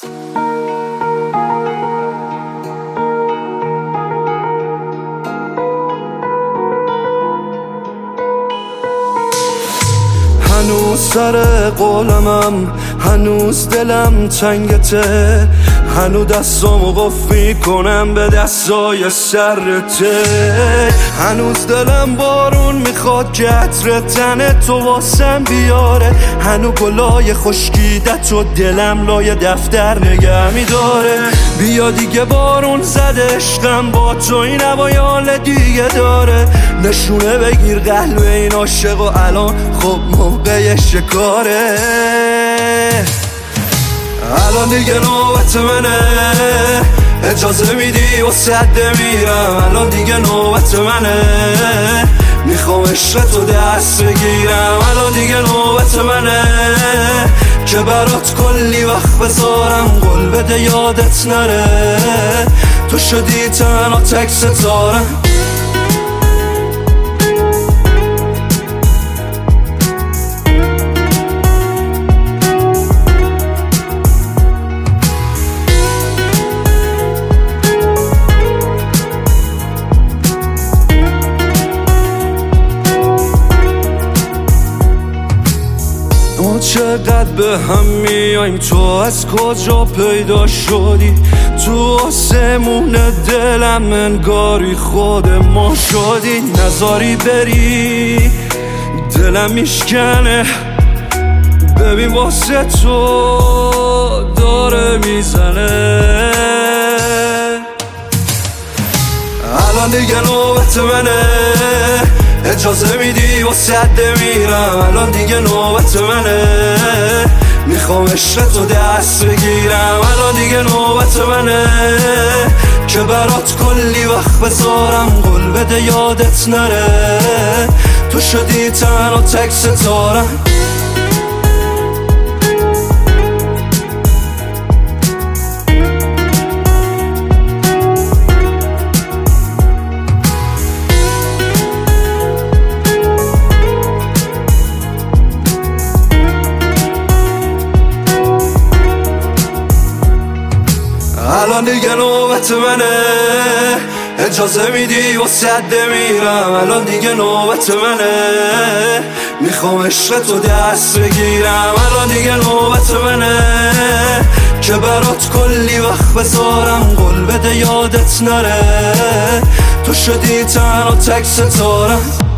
هنوز سر قولمم، هنوز دلم تنگته، هنوز دستامو قفل میکنم به دستای سرته، هنوز دلم بارون میخواد که عطر تن تو واسم بیاره، هنوز گلای خشکیدت و دلم لای دفتر نگه میداره. بیا دیگه بارون زده عشقم، با تو این هوایال دیگه داره، نشونه بگیر قلب این عاشق و الان خب موقع شکاره. الان دیگه نوبت منه، اجازه میدی و سده میرم، الان دیگه نوبت منه، میخوام عشق تو دست بگیرم، الان دیگه نوبت منه که برات کلی وقت بذارم، قول بده یادت نره تو شدی تنها تک ستارم. ما چقدر به هم میایم، تو از کجا پیدا شدی، تو آسمون دلم انگاری خود ما شدی، نذاری بری دلم میشکنه، ببین واسه تو داره میزنه. الان دیگه نوبت منه، اجازه میدی و سده میرم، الان دیگه نوبت منه، میخوام عشق تو دست بگیرم، الان دیگه نوبت منه که برات کلی وقت بذارم، قول بده یادت نره تو شدی تنها تک ستارم. الان دیگه نوبت منه، اجازه میدی و سده میرم، الان دیگه نوبت منه، میخوام عشق تو دست بگیرم، الان دیگه نوبت منه که برات کلی وقت بذارم، قول بده یادت نره تو شدی تنها تک ستارم.